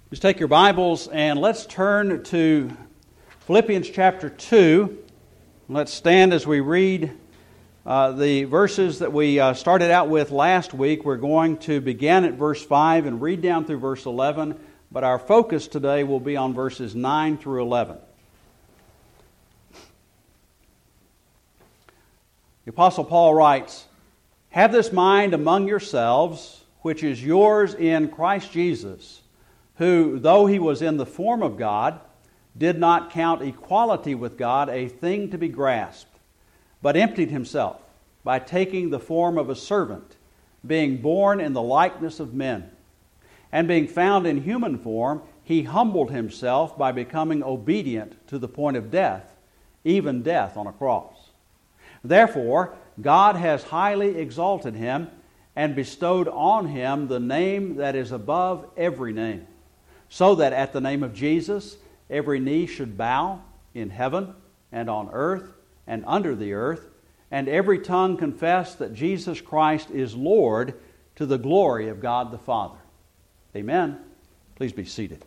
Just take your Bibles and let's turn to Philippians chapter 2. Let's stand as we read the verses that we started out with last week. We're going to begin at verse 5 and read down through verse 11, but our focus today will be on verses 9 through 11. The Apostle Paul writes, "Have this mind among yourselves, which is yours in Christ Jesus, who, though he was in the form of God, did not count equality with God a thing to be grasped, but emptied himself by taking the form of a servant, being born in the likeness of men. And being found in human form, he humbled himself by becoming obedient to the point of death, even death on a cross. Therefore, God has highly exalted him and bestowed on him the name that is above every name, so that at the name of Jesus every knee should bow in heaven and on earth and under the earth, and every tongue confess that Jesus Christ is Lord, to the glory of God the Father." Amen. Please be seated.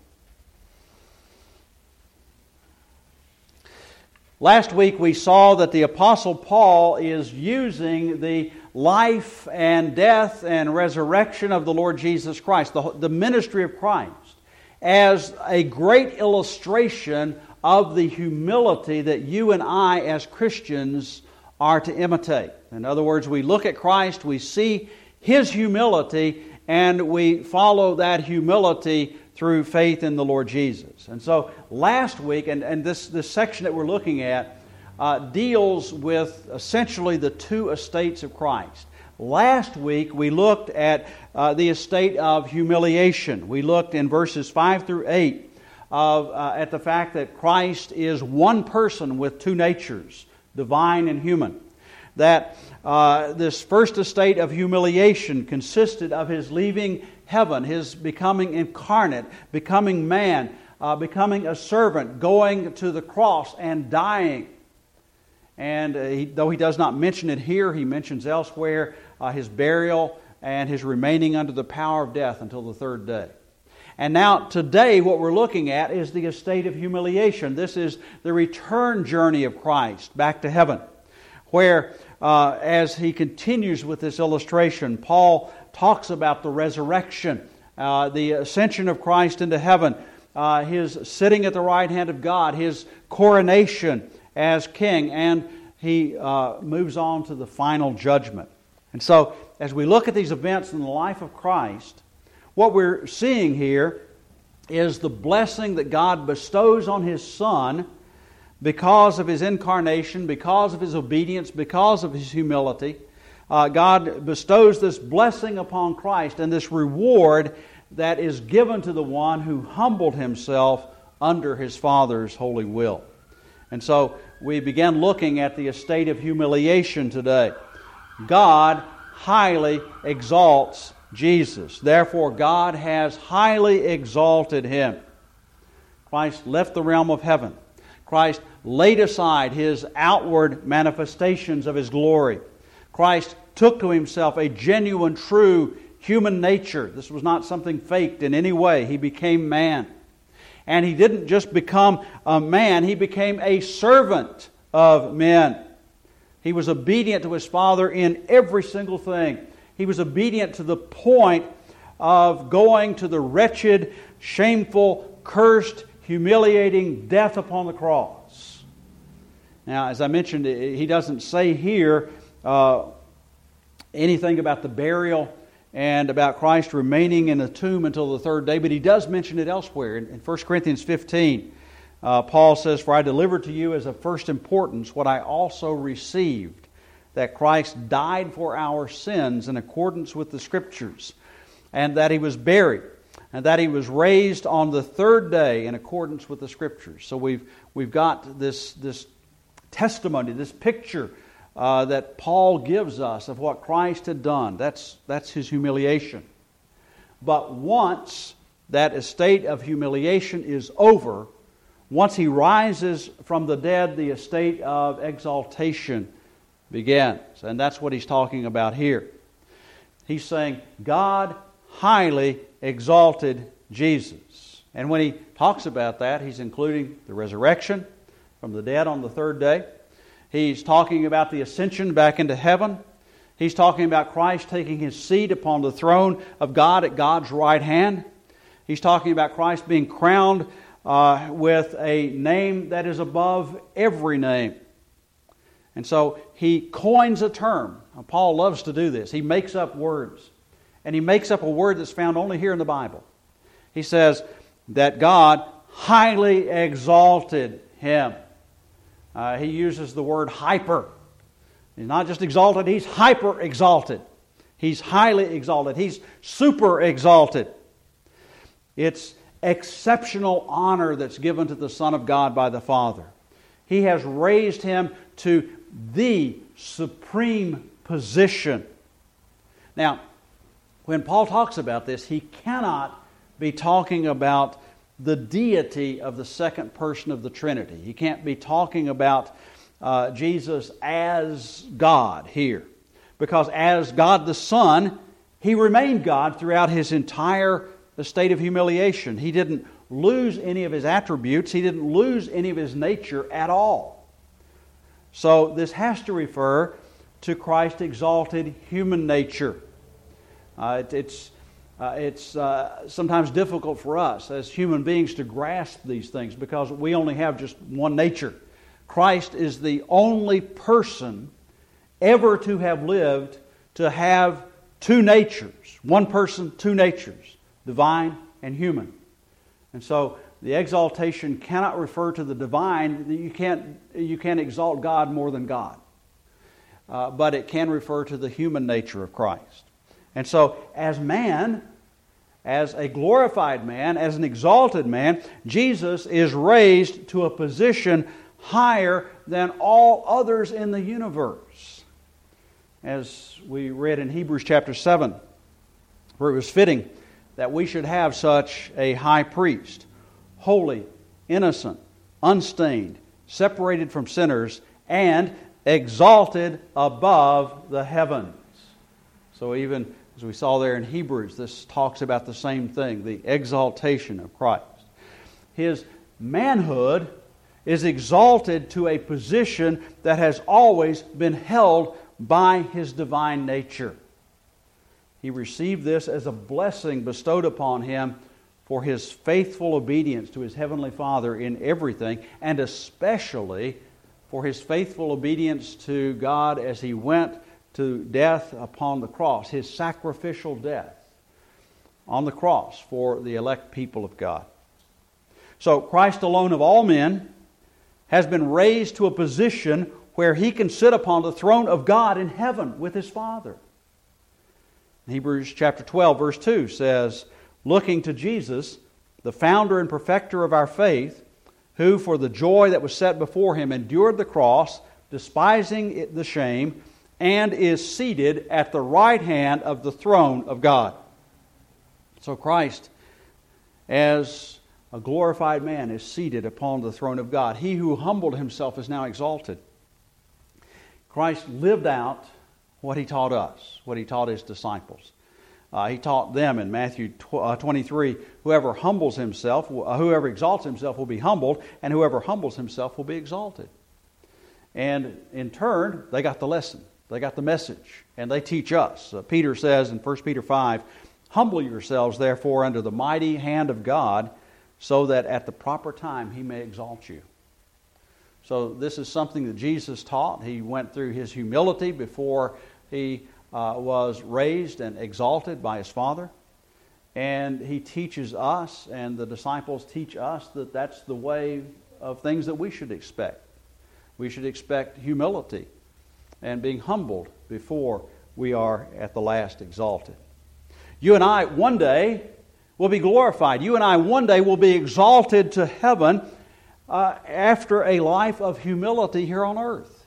Last week we saw that the Apostle Paul is using the life and death and resurrection of the Lord Jesus Christ, the ministry of Christ, as a great illustration of the humility that you and I as Christians are to imitate. In other words, we look at Christ, we see His humility, and we follow that humility through faith in the Lord Jesus. And so last week, and this section that we're looking at deals with essentially the two estates of Christ. Last week we looked at the estate of humiliation. We looked in verses 5 through 8 at the fact that Christ is one person with two natures, divine and human. That this first estate of humiliation consisted of His leaving heaven, His becoming incarnate, becoming man, becoming a servant, going to the cross and dying. And though He does not mention it here, He mentions elsewhere His burial and His remaining under the power of death until the third day. And now today what we're looking at is the estate of humiliation. This is the return journey of Christ back to heaven, where as he continues with this illustration, Paul talks about the resurrection, the ascension of Christ into heaven, His sitting at the right hand of God, His coronation as king, and he moves on to the final judgment. And so, as we look at these events in the life of Christ, what we're seeing here is the blessing that God bestows on His Son because of His incarnation, because of His obedience, because of His humility. God bestows this blessing upon Christ and this reward that is given to the one who humbled himself under His Father's holy will. And so we began looking at the estate of humiliation today. God highly exalts Jesus. Therefore, God has highly exalted Him. Christ left the realm of heaven. Christ laid aside His outward manifestations of His glory. Christ took to Himself a genuine, true human nature. This was not something faked in any way. He became man. And He didn't just become a man, He became a servant of men. He was obedient to His Father in every single thing. He was obedient to the point of going to the wretched, shameful, cursed, humiliating death upon the cross. Now, as I mentioned, he doesn't say here anything about the burial and about Christ remaining in the tomb until the third day, but he does mention it elsewhere. In 1 Corinthians 15, Paul says, "For I delivered to you as of first importance what I also received, that Christ died for our sins in accordance with the Scriptures, and that He was buried, and that He was raised on the third day in accordance with the Scriptures." So we've got this testimony, this picture that Paul gives us of what Christ had done. That's His humiliation. But once that estate of humiliation is over, once He rises from the dead, the estate of exaltation begins. And that's what he's talking about here. He's saying God highly exalted Jesus. And when he talks about that, he's including the resurrection from the dead on the third day. He's talking about the ascension back into heaven. He's talking about Christ taking his seat upon the throne of God at God's right hand. He's talking about Christ being crowned with a name that is above every name. And so he coins a term. Now, Paul loves to do this. He makes up words. And he makes up a word that's found only here in the Bible. He says that God highly exalted him. He uses the word hyper. He's not just exalted, he's hyper exalted. He's highly exalted. He's super exalted. It's exceptional honor that's given to the Son of God by the Father. He has raised him to the supreme position. Now, when Paul talks about this, he cannot be talking about the deity of the second person of the Trinity. He can't be talking about Jesus as God here. Because as God the Son, he remained God throughout his entire state of humiliation. He didn't lose any of his attributes. He didn't lose any of his nature at all. So this has to refer to Christ's exalted human nature. It's sometimes difficult for us as human beings to grasp these things because we only have just one nature. Christ is the only person ever to have lived to have two natures. One person, two natures, divine and human. And so the exaltation cannot refer to the divine. You can't exalt God more than God. But it can refer to the human nature of Christ. And so as man, as a glorified man, as an exalted man, Jesus is raised to a position higher than all others in the universe. As we read in Hebrews chapter 7, where it was fitting that we should have such a high priest, holy, innocent, unstained, separated from sinners, and exalted above the heavens. So even as we saw there in Hebrews, this talks about the same thing, the exaltation of Christ. His manhood is exalted to a position that has always been held by his divine nature. He received this as a blessing bestowed upon him for his faithful obedience to his heavenly Father in everything, and especially for his faithful obedience to God as he went to death upon the cross, his sacrificial death on the cross for the elect people of God. So Christ alone of all men has been raised to a position where he can sit upon the throne of God in heaven with his Father. Hebrews chapter 12 verse 2 says, looking to Jesus, the founder and perfecter of our faith, who for the joy that was set before him endured the cross, despising the shame, and is seated at the right hand of the throne of God. So Christ, as a glorified man, is seated upon the throne of God. He who humbled himself is now exalted. Christ lived out what he taught us, what he taught his disciples. He taught them in Matthew 23, whoever exalts himself will be humbled, and whoever humbles himself will be exalted. And in turn, they got the lesson. They got the message, and they teach us. Peter says in 1 Peter 5, humble yourselves therefore under the mighty hand of God, so that at the proper time he may exalt you. So this is something that Jesus taught. He went through his humility before he was raised and exalted by his Father. And he teaches us, and the disciples teach us, that that's the way of things that we should expect. We should expect humility and being humbled before we are at the last exalted. You and I one day will be glorified. You and I one day will be exalted to heaven after a life of humility here on earth.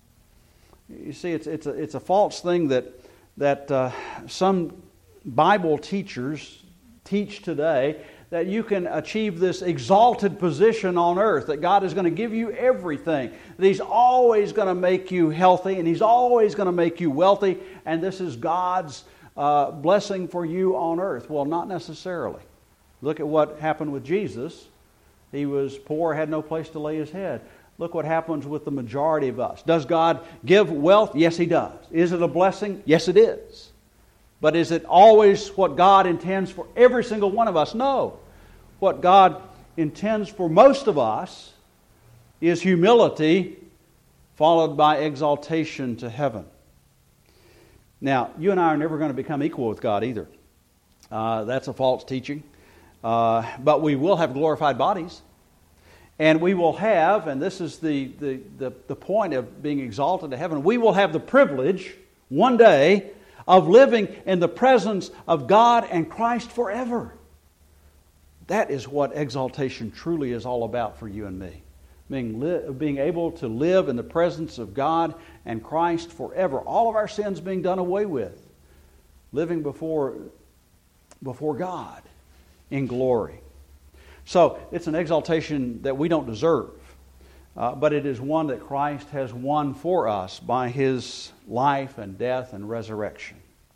You see, it's a false thing that some Bible teachers teach today, that you can achieve this exalted position on earth, that God is going to give you everything, that He's always going to make you healthy, and He's always going to make you wealthy, and this is God's blessing for you on earth. Well, not necessarily. Look at what happened with Jesus. He was poor, had no place to lay his head. Look what happens with the majority of us. Does God give wealth? Yes, He does. Is it a blessing? Yes, it is. But is it always what God intends for every single one of us? No. What God intends for most of us is humility followed by exaltation to heaven. Now, you and I are never going to become equal with God either. That's a false teaching. But we will have glorified bodies. And we will have, and this is the point of being exalted to heaven, we will have the privilege one day of living in the presence of God and Christ forever. That is what exaltation truly is all about for you and me. Being able to live in the presence of God and Christ forever. All of our sins being done away with. Living before God in glory. So it's an exaltation that we don't deserve. But it is one that Christ has won for us by His life and death and resurrection.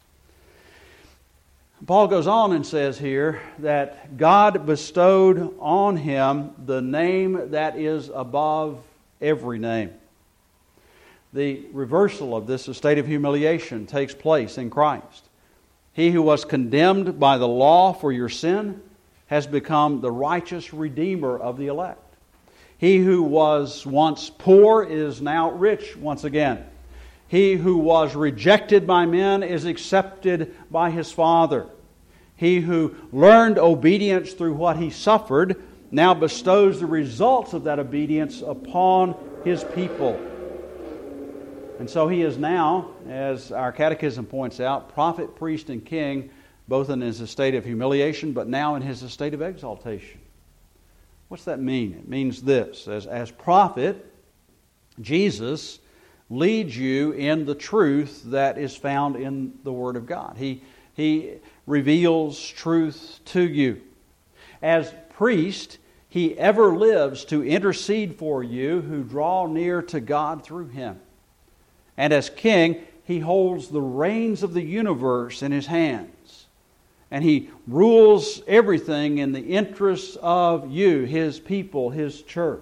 Paul goes on and says here that God bestowed on Him the name that is above every name. The reversal of this estate of humiliation takes place in Christ. He who was condemned by the law for your sin has become the righteous Redeemer of the elect. He who was once poor is now rich once again. He who was rejected by men is accepted by His Father. He who learned obedience through what he suffered now bestows the results of that obedience upon His people. And so He is now, as our catechism points out, prophet, priest, and king, both in His estate of humiliation, but now in His estate of exaltation. What's that mean? It means this. As prophet, Jesus leads you in the truth that is found in the Word of God. He reveals truth to you. As priest, He ever lives to intercede for you who draw near to God through Him. And as king, He holds the reins of the universe in His hands. And He rules everything in the interests of you, His people, His church.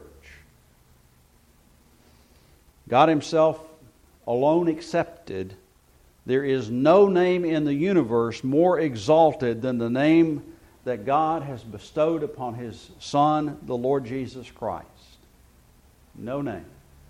God Himself alone accepted, there is no name in the universe more exalted than the name that God has bestowed upon His Son, the Lord Jesus Christ. No name.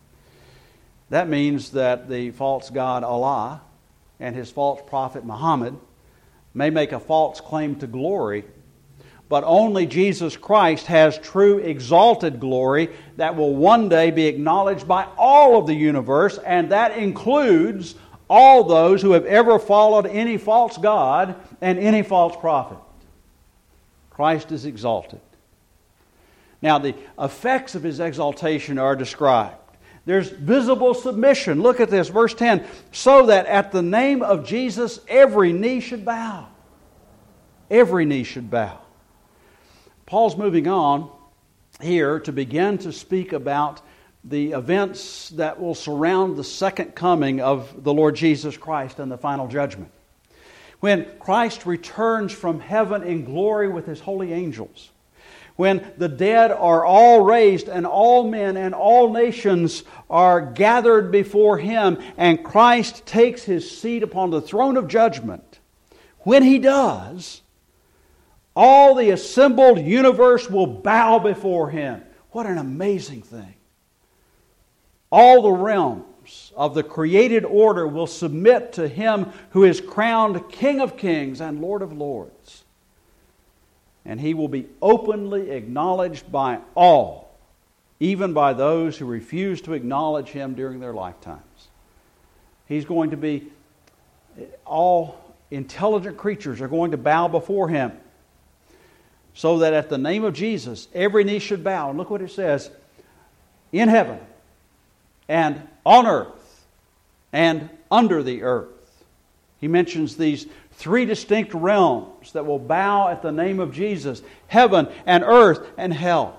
That means that the false god Allah and his false prophet Muhammad may make a false claim to glory, but only Jesus Christ has true exalted glory that will one day be acknowledged by all of the universe, and that includes all those who have ever followed any false god and any false prophet. Christ is exalted. Now, the effects of His exaltation are described. There's visible submission. Look at this, verse 10. So that at the name of Jesus, every knee should bow. Every knee should bow. Paul's moving on here to begin to speak about the events that will surround the second coming of the Lord Jesus Christ and the final judgment. When Christ returns from heaven in glory with His holy angels. When the dead are all raised and all men and all nations are gathered before Him and Christ takes His seat upon the throne of judgment. When He does, all the assembled universe will bow before Him. What an amazing thing. All the realms of the created order will submit to Him who is crowned King of Kings and Lord of Lords. And He will be openly acknowledged by all, even by those who refuse to acknowledge Him during their lifetimes. He's going to be, all intelligent creatures are going to bow before Him. So that at the name of Jesus, every knee should bow. And look what it says, in heaven and on earth and under the earth. He mentions these three distinct realms that will bow at the name of Jesus. Heaven and earth and hell.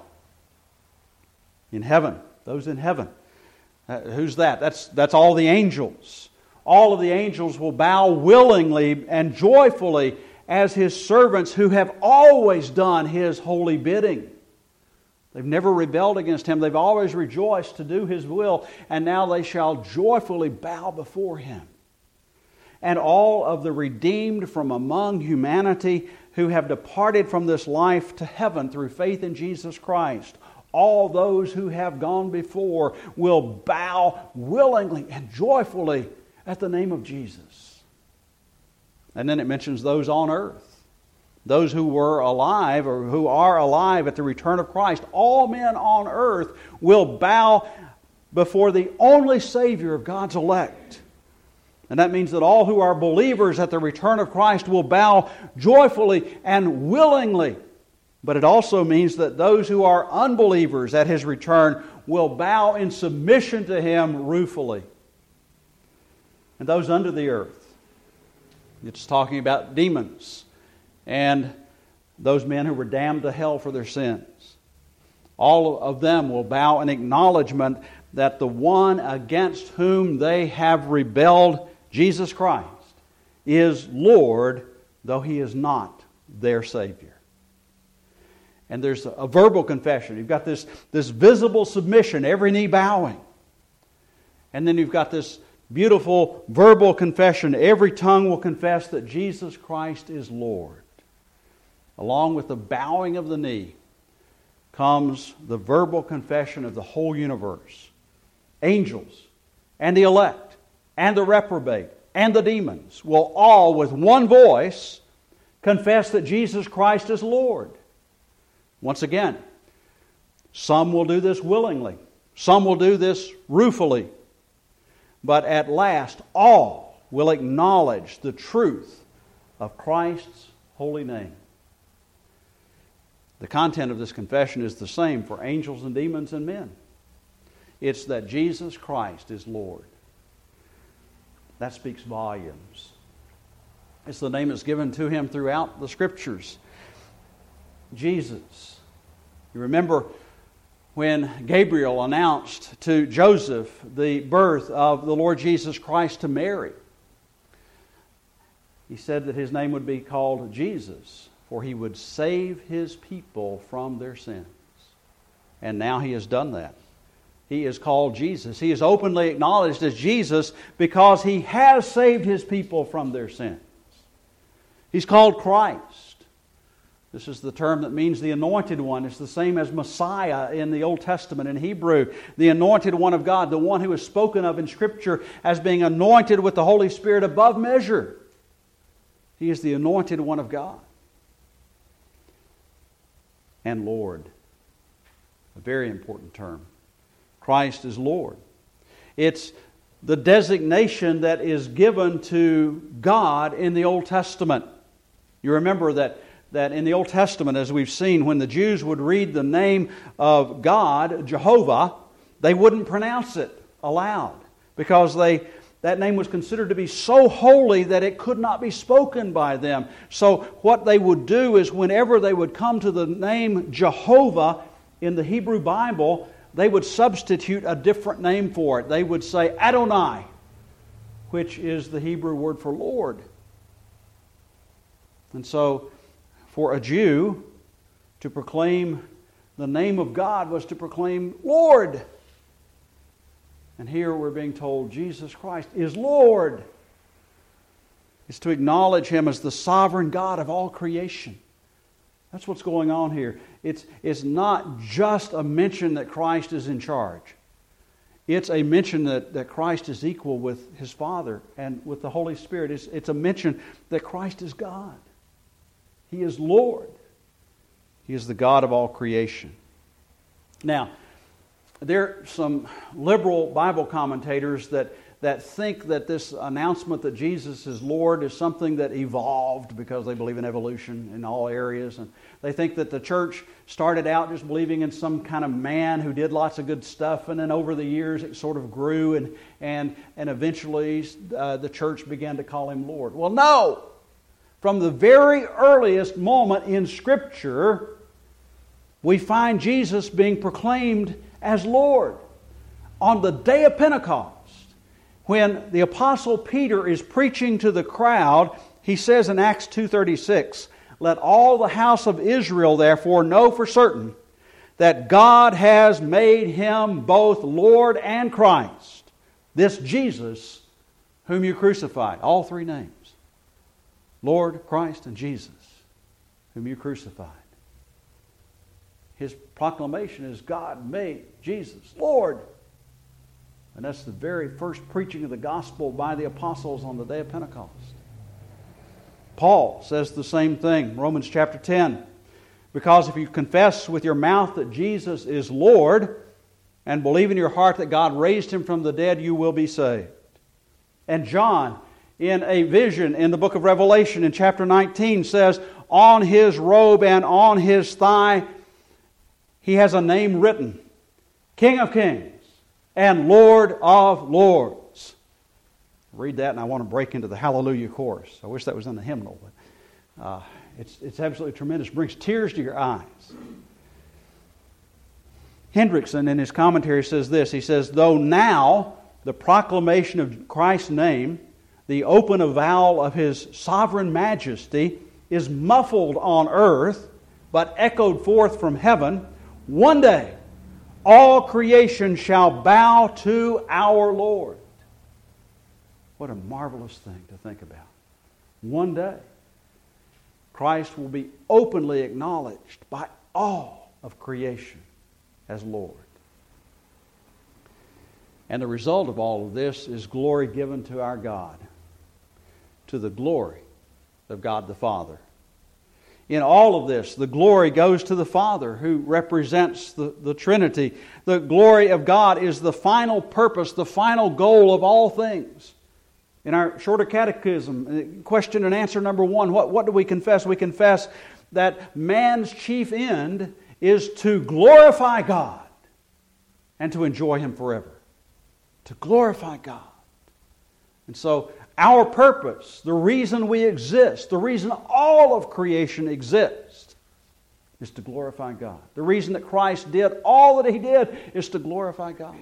In heaven. Those in heaven. Who's that? That's all the angels. All of the angels will bow willingly and joyfully as His servants who have always done His holy bidding. They've never rebelled against Him. They've always rejoiced to do His will, and now they shall joyfully bow before Him. And all of the redeemed from among humanity who have departed from this life to heaven through faith in Jesus Christ, all those who have gone before will bow willingly and joyfully at the name of Jesus. And then it mentions those on earth, those who were alive or who are alive at the return of Christ. All men on earth will bow before the only Savior of God's elect. And that means that all who are believers at the return of Christ will bow joyfully and willingly. But it also means that those who are unbelievers at His return will bow in submission to Him ruefully. And those under the earth, it's talking about demons and those men who were damned to hell for their sins. All of them will bow in acknowledgement that the one against whom they have rebelled, Jesus Christ, is Lord, though He is not their Savior. And there's a verbal confession. You've got this visible submission, every knee bowing. And then you've got this beautiful verbal confession. Every tongue will confess that Jesus Christ is Lord. Along with the bowing of the knee comes the verbal confession of the whole universe. Angels and the elect and the reprobate and the demons will all with one voice confess that Jesus Christ is Lord. Once again, some will do this willingly. Some will do this ruefully. But at last, all will acknowledge the truth of Christ's holy name. The content of this confession is the same for angels and demons and men. It's that Jesus Christ is Lord. That speaks volumes. It's the name that's given to Him throughout the Scriptures. Jesus. You remember when Gabriel announced to Joseph the birth of the Lord Jesus Christ to Mary. He said that His name would be called Jesus, for He would save His people from their sins. And now He has done that. He is called Jesus. He is openly acknowledged as Jesus because He has saved His people from their sins. He's called Christ. This is the term that means the anointed one. It's the same as Messiah in the Old Testament in Hebrew. The anointed one of God, the one who is spoken of in Scripture as being anointed with the Holy Spirit above measure. He is the anointed one of God. And Lord. A very important term. Christ is Lord. It's the designation that is given to God in the Old Testament. You remember that in the Old Testament, as we've seen, when the Jews would read the name of God, Jehovah, they wouldn't pronounce it aloud because that name was considered to be so holy that it could not be spoken by them. So what they would do is whenever they would come to the name Jehovah in the Hebrew Bible, they would substitute a different name for it. They would say Adonai, which is the Hebrew word for Lord. And so for a Jew to proclaim the name of God was to proclaim Lord. And here we're being told Jesus Christ is Lord. It's to acknowledge Him as the sovereign God of all creation. That's what's going on here. It's not just a mention that Christ is in charge. It's a mention that Christ is equal with His Father and with the Holy Spirit. It's a mention that Christ is God. He is Lord. He is the God of all creation. Now, there are some liberal Bible commentators that think that this announcement that Jesus is Lord is something that evolved because they believe in evolution in all areas. And they think that the church started out just believing in some kind of man who did lots of good stuff, and then over the years it sort of grew, and eventually the church began to call Him Lord. Well, no! From the very earliest moment in Scripture, we find Jesus being proclaimed as Lord. On the day of Pentecost, when the Apostle Peter is preaching to the crowd, He says in Acts 2:36, "Let all the house of Israel therefore know for certain that God has made Him both Lord and Christ, this Jesus whom you crucified." All three names. Lord, Christ, and Jesus whom you crucified. His proclamation is God made Jesus Lord. And that's the very first preaching of the gospel by the apostles on the day of Pentecost. Paul says the same thing, Romans chapter 10. "Because if you confess with your mouth that Jesus is Lord and believe in your heart that God raised Him from the dead, you will be saved." And John, in a vision in the book of Revelation in chapter 19, says, "On His robe and on His thigh He has a name written, King of Kings and Lord of Lords." Read that and I want to break into the Hallelujah chorus. I wish that was in the hymnal, but it's absolutely tremendous. It brings tears to your eyes. Hendrickson in his commentary says this. He says, "Though now the proclamation of Christ's name, the open avowal of His sovereign majesty, is muffled on earth, but echoed forth from heaven, one day all creation shall bow to our Lord." What a marvelous thing to think about. One day, Christ will be openly acknowledged by all of creation as Lord. And the result of all of this is glory given to our God, to the glory of God the Father. In all of this, the glory goes to the Father, who represents the Trinity. The glory of God is the final purpose, the final goal of all things. In our shorter catechism, question and answer number 1, what do we confess? We confess that man's chief end is to glorify God and to enjoy Him forever. To glorify God. And so our purpose, the reason we exist, the reason all of creation exists, is to glorify God. The reason that Christ did all that He did is to glorify God.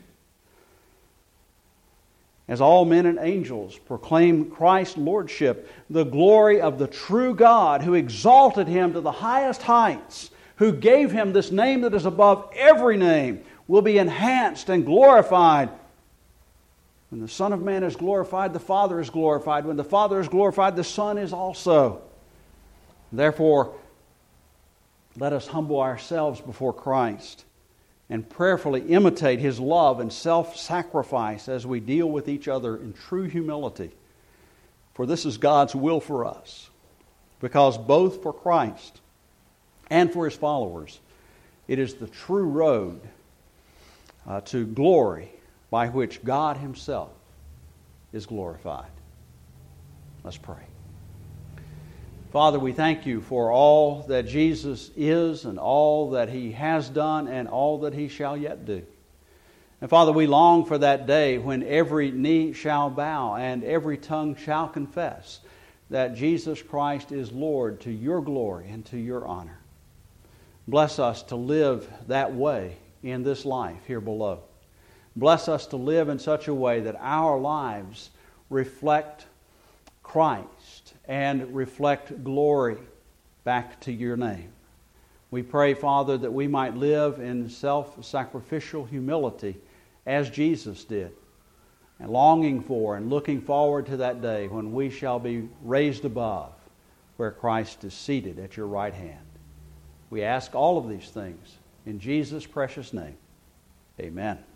As all men and angels proclaim Christ's lordship, the glory of the true God who exalted Him to the highest heights, who gave Him this name that is above every name, will be enhanced and glorified. When the Son of Man is glorified, the Father is glorified. When the Father is glorified, the Son is also. Therefore, let us humble ourselves before Christ and prayerfully imitate His love and self-sacrifice as we deal with each other in true humility. For this is God's will for us, because both for Christ and for His followers, it is the true road to glory by which God Himself is glorified. Let's pray. Father, we thank You for all that Jesus is and all that He has done and all that He shall yet do. And Father, we long for that day when every knee shall bow and every tongue shall confess that Jesus Christ is Lord, to Your glory and to Your honor. Bless us to live that way in this life here below. Bless us to live in such a way that our lives reflect Christ and reflect glory back to Your name. We pray, Father, that we might live in self-sacrificial humility as Jesus did, and longing for and looking forward to that day when we shall be raised above where Christ is seated at Your right hand. We ask all of these things in Jesus' precious name. Amen.